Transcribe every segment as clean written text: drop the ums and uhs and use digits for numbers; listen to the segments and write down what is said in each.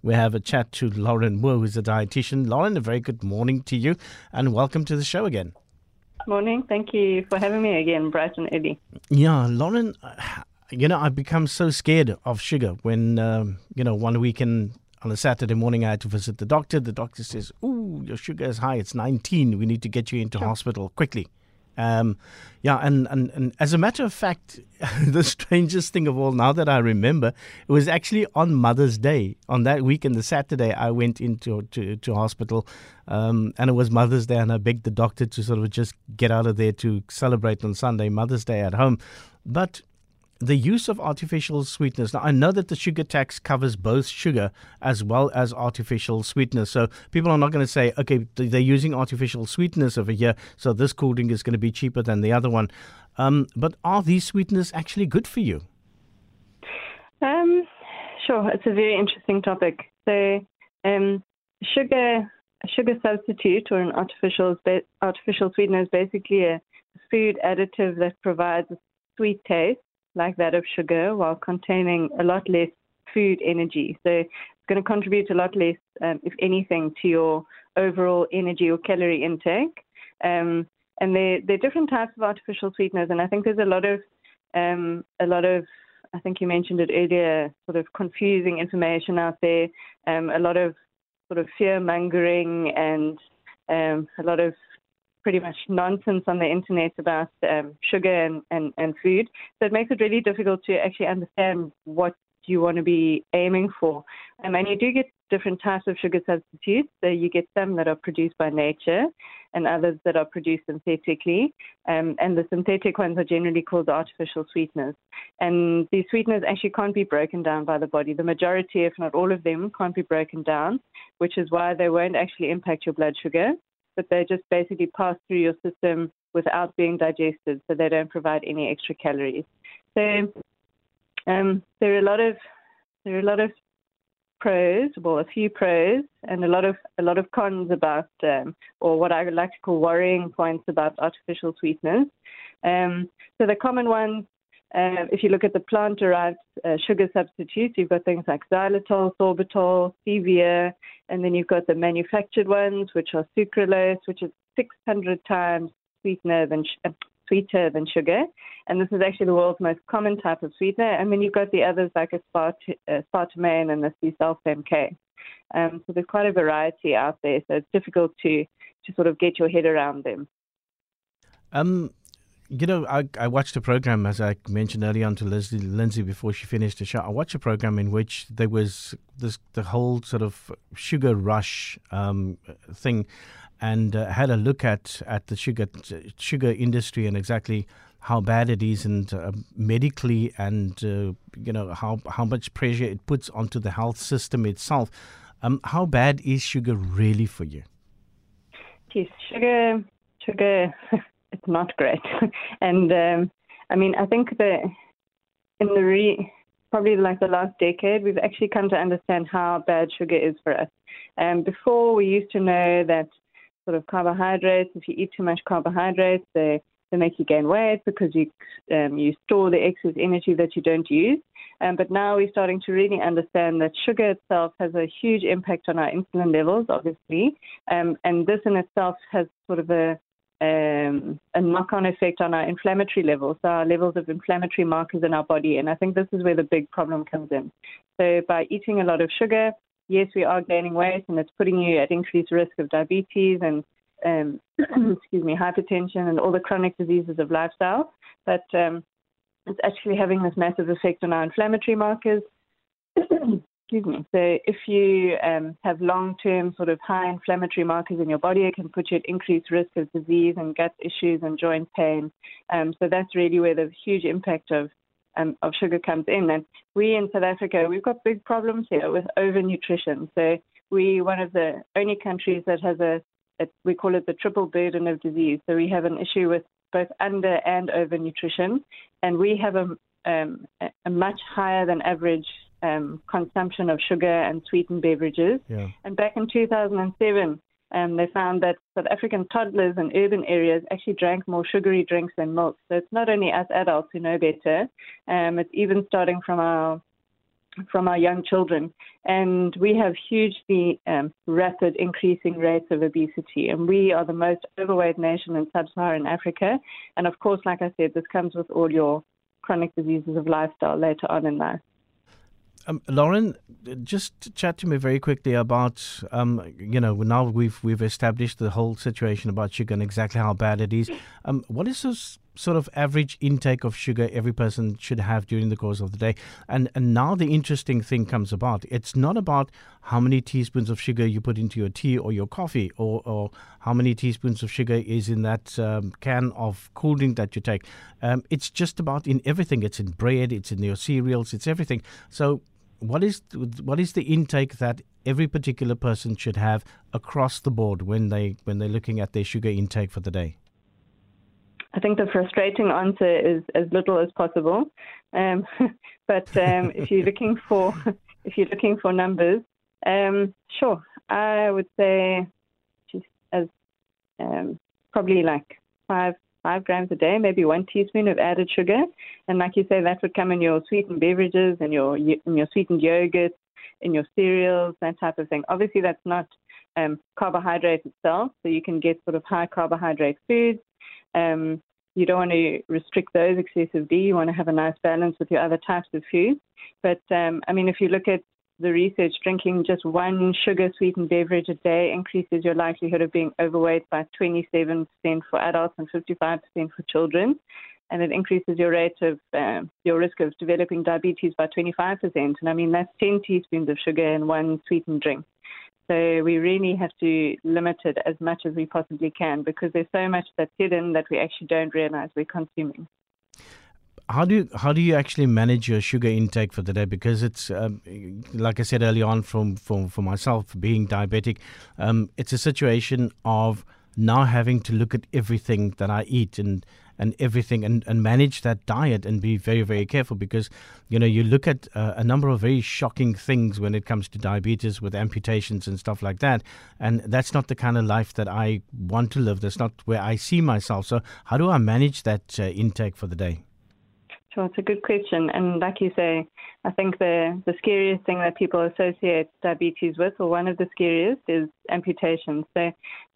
We have a chat to Lauren Moore, who's a dietitian. Lauren, a very good morning to you, and welcome to the show again. Morning. Thank you for having me again, bright and early. Yeah, Lauren, I've become so scared of sugar when, one weekend on a Saturday morning I had to visit the doctor. The doctor says, "Ooh, your sugar is high. It's 19. We need to get you into hospital quickly." And as a matter of fact, the strangest thing of all, now that I remember, it was actually on Mother's Day. On that weekend, the Saturday, I went into to hospital, and it was Mother's Day, and I begged the doctor to sort of just get out of there to celebrate on Sunday, Mother's Day at home. But the use of artificial sweeteners. Now, I know that the sugar tax covers both sugar as well as artificial sweeteners. So people are not going to say, okay, they're using artificial sweeteners over here, so this cool drink is going to be cheaper than the other one. But are these sweeteners actually good for you? Sure. It's a very interesting topic. So, a sugar substitute or an artificial sweetener is basically a food additive that provides a sweet taste like that of sugar while containing a lot less food energy. So it's going to contribute a lot less, if anything, to your overall energy or calorie intake. And there are different types of artificial sweeteners, and I think there's a lot of, I think you mentioned it earlier, sort of confusing information out there, a lot of sort of fear-mongering and a lot of pretty much nonsense on the internet about sugar and food. So it makes it really difficult to actually understand what you want to be aiming for. And you do get different types of sugar substitutes. So you get some that are produced by nature and others that are produced synthetically. And the synthetic ones are generally called artificial sweeteners. And these sweeteners actually can't be broken down by the body. The majority, if not all of them, can't be broken down, which is why they won't actually impact your blood sugar, but they just basically pass through your system without being digested, so they don't provide any extra calories. So there are a lot of pros, well, a few pros, and a lot of cons about, or what I would like to call worrying points about artificial sweeteners. So the common ones, if you look at the plant-derived sugar substitutes, you've got things like xylitol, sorbitol, stevia, and then you've got the manufactured ones, which are sucralose, which is 600 times sweeter than sugar. And this is actually the world's most common type of sweetener. And then you've got the others like aspartame and the C-sulfame K. So there's quite a variety out there, so it's difficult to sort of get your head around them. I watched a program, as I mentioned earlier on to Lindsay before she finished the show. I watched a program in which there was the whole sort of sugar rush thing, and had a look at the sugar industry and exactly how bad it is, and medically, and how much pressure it puts onto the health system itself. How bad is sugar really for you? Yes, sugar. It's not great. And I think that probably like the last decade, we've actually come to understand how bad sugar is for us. Before, we used to know that sort of carbohydrates, if you eat too much carbohydrates, they make you gain weight because you store the excess energy that you don't use. But now we're starting to really understand that sugar itself has a huge impact on our insulin levels, obviously. And this in itself has sort of a knock-on effect on our inflammatory levels, so our levels of inflammatory markers in our body. And I think this is where the big problem comes in. So by eating a lot of sugar, yes, we are gaining weight, and it's putting you at increased risk of diabetes and hypertension and all the chronic diseases of lifestyle. But it's actually having this massive effect on our inflammatory markers. Excuse me. So if you have long-term sort of high inflammatory markers in your body, it can put you at increased risk of disease and gut issues and joint pain. So that's really where the huge impact of sugar comes in. And we in South Africa, we've got big problems here with overnutrition. So we're one of the only countries that has we call it the triple burden of disease. So we have an issue with both under and overnutrition, and we have a much higher than average consumption of sugar and sweetened beverages. Yeah. And back in 2007, they found that South African toddlers in urban areas actually drank more sugary drinks than milk. So it's not only us adults who know better, it's even starting from our from our young children. And we have hugely rapid increasing rates of obesity. And we are the most overweight nation in sub-Saharan Africa. And of course, like I said, this comes with all your chronic diseases of lifestyle later on in life. Lauren, just chat to me very quickly about, now we've established the whole situation about sugar and exactly how bad it is. What is the sort of average intake of sugar every person should have during the course of the day? And now the interesting thing comes about. It's not about how many teaspoons of sugar you put into your tea or your coffee, or how many teaspoons of sugar is in that can of cool drink that you take. It's just about in everything. It's in bread, it's in your cereals, it's everything. So what is the intake that every particular person should have across the board when they're looking at their sugar intake for the day? I think the frustrating answer is as little as possible. But if you're looking for numbers, sure, I would say just as probably like five grams a day, maybe 1 teaspoon of added sugar. And like you say, that would come in your sweetened beverages and your sweetened yogurt, in your cereals, that type of thing. Obviously, that's not carbohydrate itself, so you can get sort of high carbohydrate foods. You don't want to restrict those excessively. You want to have a nice balance with your other types of food. But, if you look at the research, drinking just 1 sugar-sweetened beverage a day increases your likelihood of being overweight by 27% for adults and 55% for children. And it increases your rate of your risk of developing diabetes by 25%. And that's 10 teaspoons of sugar in 1 sweetened drink. So we really have to limit it as much as we possibly can, because there's so much that's hidden that we actually don't realize we're consuming. How do you actually manage your sugar intake for the day? Because it's like I said early on, for myself being diabetic, it's a situation of now having to look at everything that I eat and everything and manage that diet and be very, very careful, because you look at a number of very shocking things when it comes to diabetes with amputations and stuff like that, and that's not the kind of life that I want to live. That's not where I see myself. So how do I manage that intake for the day? Sure, it's a good question. And like you say, I think the scariest thing that people associate diabetes with, or one of the scariest, is amputation. So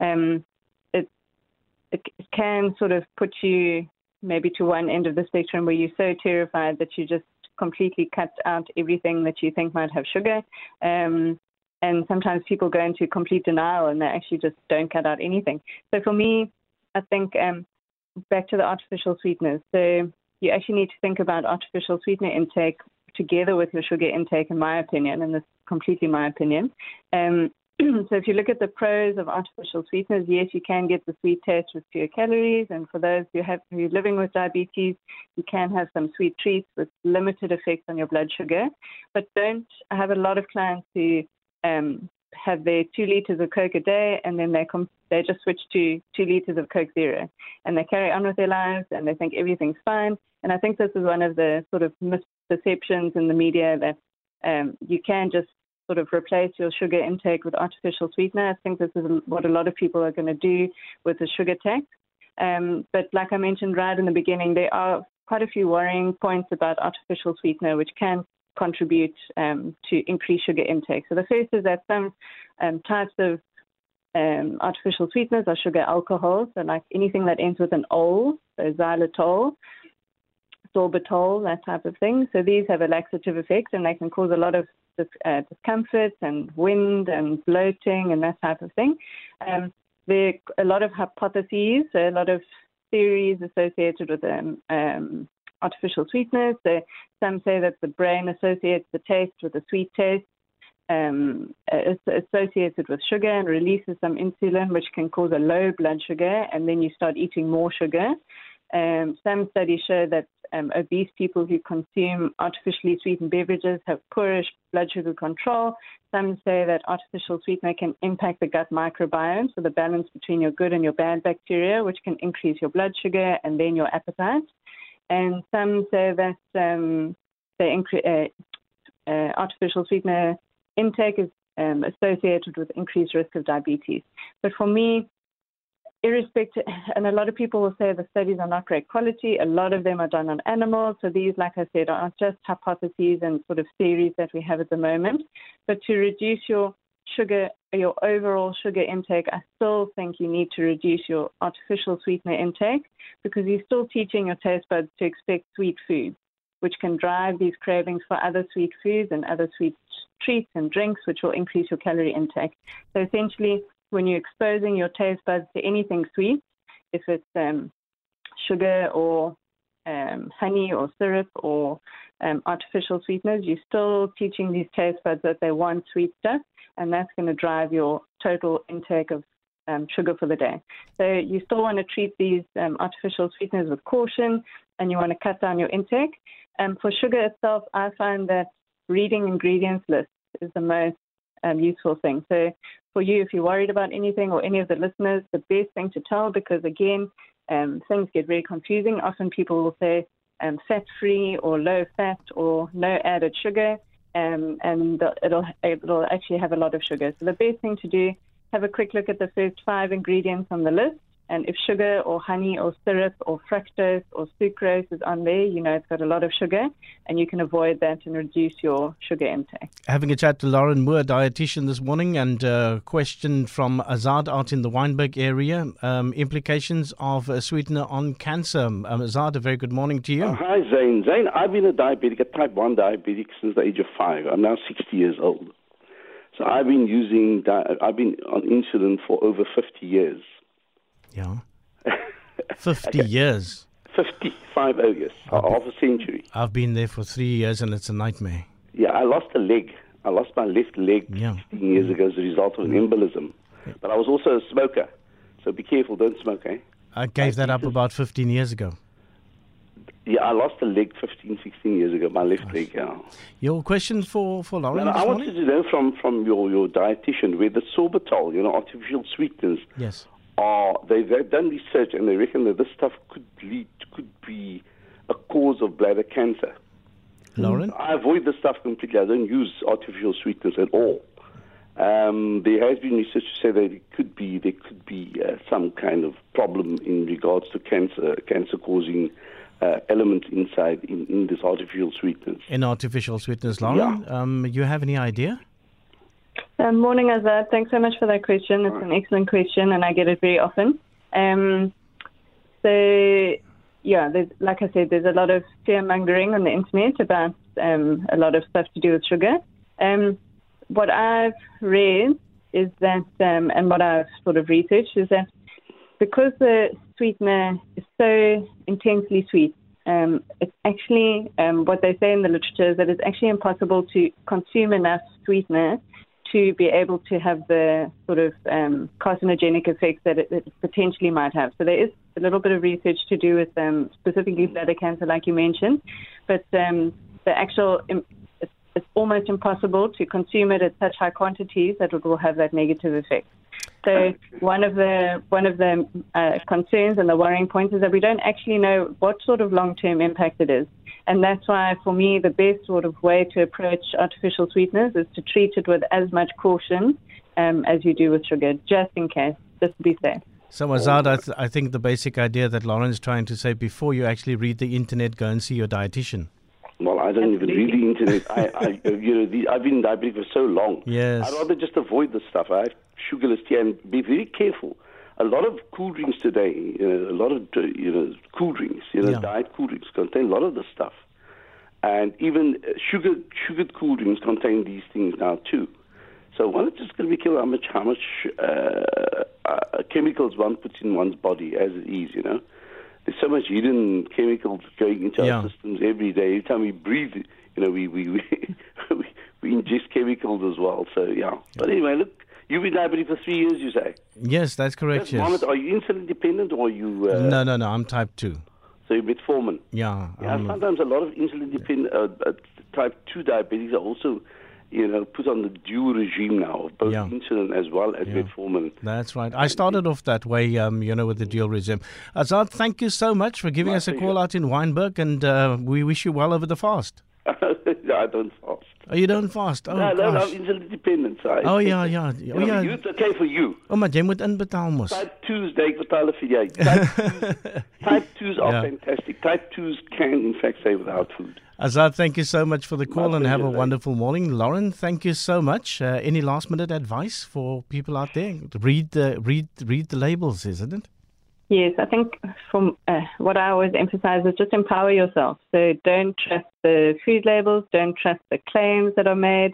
it can sort of put you maybe to one end of the spectrum where you're so terrified that you just completely cut out everything that you think might have sugar. And sometimes people go into complete denial and they actually just don't cut out anything. So for me, I think back to the artificial sweeteners. So you actually need to think about artificial sweetener intake together with your sugar intake, in my opinion, and this is completely my opinion. So if you look at the pros of artificial sweeteners, yes, you can get the sweet taste with fewer calories. And for those who are living with diabetes, you can have some sweet treats with limited effects on your blood sugar. But I have a lot of clients who have their 2 liters of Coke a day, and then they just switch to 2 liters of Coke Zero, and they carry on with their lives, and they think everything's fine. And I think this is one of the sort of misperceptions in the media, that you can just sort of replace your sugar intake with artificial sweetener. I think this is what a lot of people are going to do with the sugar tax. But like I mentioned right in the beginning, there are quite a few worrying points about artificial sweetener, which can contribute to increased sugar intake. So the first is that some types of artificial sweeteners are sugar alcohols, so like anything that ends with an ol, so xylitol, sorbitol, that type of thing. So these have a laxative effect, and they can cause a lot of discomfort and wind and bloating and that type of thing. There are a lot of hypotheses, a lot of theories associated with artificial sweeteners. So some say that the brain associates the taste with a sweet taste. It's associated with sugar and releases some insulin, which can cause a low blood sugar, and then you start eating more sugar. Some studies show that obese people who consume artificially sweetened beverages have poorish blood sugar control. Some say that artificial sweetener can impact the gut microbiome, so the balance between your good and your bad bacteria, which can increase your blood sugar and then your appetite. And some say that artificial sweetener intake is associated with increased risk of diabetes. But for me, irrespective, and a lot of people will say the studies are not great quality. A lot of them are done on animals. So these, like I said, are just hypotheses and sort of theories that we have at the moment. But to reduce your sugar, your overall sugar intake, I still think you need to reduce your artificial sweetener intake, because you're still teaching your taste buds to expect sweet foods, which can drive these cravings for other sweet foods and other sweet treats and drinks, which will increase your calorie intake. So essentially, when you're exposing your taste buds to anything sweet, if it's sugar or honey or syrup or artificial sweeteners, you're still teaching these taste buds that they want sweet stuff, and that's going to drive your total intake of sugar for the day. So you still want to treat these artificial sweeteners with caution, and you want to cut down your intake. For sugar itself, I find that reading ingredients lists is the most useful thing. So for you, if you're worried about anything, or any of the listeners, the best thing to tell, because again, things get very confusing. Often people will say fat-free or low-fat or no added sugar, and it'll actually have a lot of sugar. So the best thing to do, have a quick look at the first 5 ingredients on the list. And if sugar or honey or syrup or fructose or sucrose is on there, you know it's got a lot of sugar, and you can avoid that and reduce your sugar intake. Having a chat to Lauren Moore, dietitian, this morning, and a question from Azad out in the Wynberg area. Implications of a sweetener on cancer. Azad, a very good morning to you. Hi, Zane. Zane, I've been a diabetic, a type 1 diabetic since the age of 5. I'm now 60 years old. So I've been on insulin for over 50 years. Yeah. 50 years. 50 years. Half a century. I've been there for 3 years, and it's a nightmare. Yeah, I lost a leg. I lost my left leg 16 years ago as a result of an embolism. Yeah. But I was also a smoker. So be careful, don't smoke, eh? I gave that up about 15 years ago. Yeah, I lost a leg 15, 16 years ago, my left leg, yeah. Your question for Lauren this I morning? wanted to know from your dietitian where the sorbitol, artificial sweeteners, yes, they've done research, and they reckon that this stuff could be a cause of bladder cancer. Lauren? I avoid this stuff completely. I don't use artificial sweeteners at all. There has been research to say that there could be some kind of problem in regards to cancer-causing element inside in this artificial sweeteners. In artificial sweeteners, Lauren? Yeah. You have any idea? Morning, Azad. Thanks so much for that question. It's an excellent question, and I get it very often. Like I said, there's a lot of fear-mongering on the internet about a lot of stuff to do with sugar. What I've read is that, and what I've sort of researched is that because the sweetener is so intensely sweet, it's actually, what they say in the literature is that it's actually impossible to consume enough sweetener to be able to have the sort of carcinogenic effects that it potentially might have. So there is a little bit of research to do with specifically bladder cancer, like you mentioned, but the actual, it's almost impossible to consume it at such high quantities that it will have that negative effect. So one of the concerns and the worrying points is that we don't actually know what sort of long-term impact it is. And that's why, for me, the best sort of way to approach artificial sweeteners is to treat it with as much caution as you do with sugar, just in case, just to be safe. So, Azad, I think the basic idea that Lauren's trying to say, before you actually read the internet, go and see your dietitian. Well, I don't even read the internet. I've been diabetic for so long. Yes. I'd rather just avoid this stuff. I have sugarless tea, and be very careful. A lot of cool drinks today, cool drinks, diet cool drinks contain a lot of this stuff. And even sugared cool drinks contain these things now too. So one is just going to be careful how much chemicals one puts in one's body as it is, There's so much hidden chemicals going into our systems every day. Every time we breathe, we ingest chemicals as well. So, yeah. But anyway, look, you've been diabetic for 3 years, you say? Yes, that's correct, yes. Mohammed, are you insulin dependent, or are you... No, I'm type 2. So you're metformin? Yeah. Sometimes a lot of insulin dependent type 2 diabetics are also... put on the dual regime now of both insulin as well as metformin. That's right. I started off that way, with the dual regime. Azad, thank you so much for giving us a call out in Wynberg, and we wish you well over the fast. I don't fast. Oh, you don't fast? Oh, No, gosh. I'm insulin dependent. So Oh, ja. You Oh, know, ja. it's okay for you. Oh, maar jy moet inbetaal mos. Type 2's, they betalen vir jy. Type 2's are Yeah. fantastic. Type 2's can, in fact, say without food. Azad, thank you so much for the call and have a pleasure, wonderful morning. Lauren, thank you so much. Any last minute advice for people out there? Read the labels, isn't it? Yes, I think from what I always emphasize is just empower yourself. So don't trust the food labels, don't trust the claims that are made,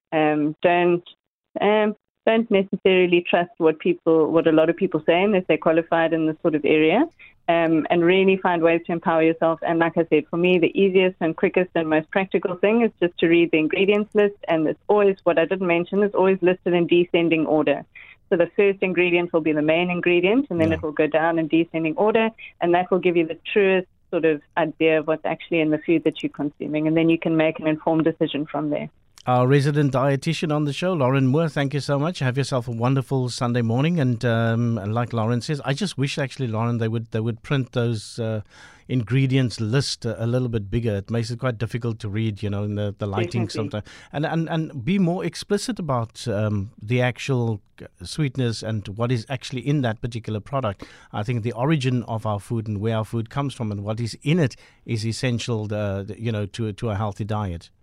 don't necessarily trust what a lot of people say unless they're qualified in this sort of area, and really find ways to empower yourself. And like I said, for me, the easiest and quickest and most practical thing is just to read the ingredients list, and it's always, what I didn't mention, is always listed in descending order. So the first ingredient will be the main ingredient, and then it will go down in descending order, and that will give you the truest sort of idea of what's actually in the food that you're consuming, and then you can make an informed decision from there. Our resident dietitian on the show, Lauren Moore, thank you so much. Have yourself a wonderful Sunday morning. And like Lauren says, I just wish actually, Lauren, they would print those ingredients list a little bit bigger. It makes it quite difficult to read, in the lighting sometimes. And be more explicit about the actual sweetness and what is actually in that particular product. I think the origin of our food and where our food comes from and what is in it is essential, to a healthy diet.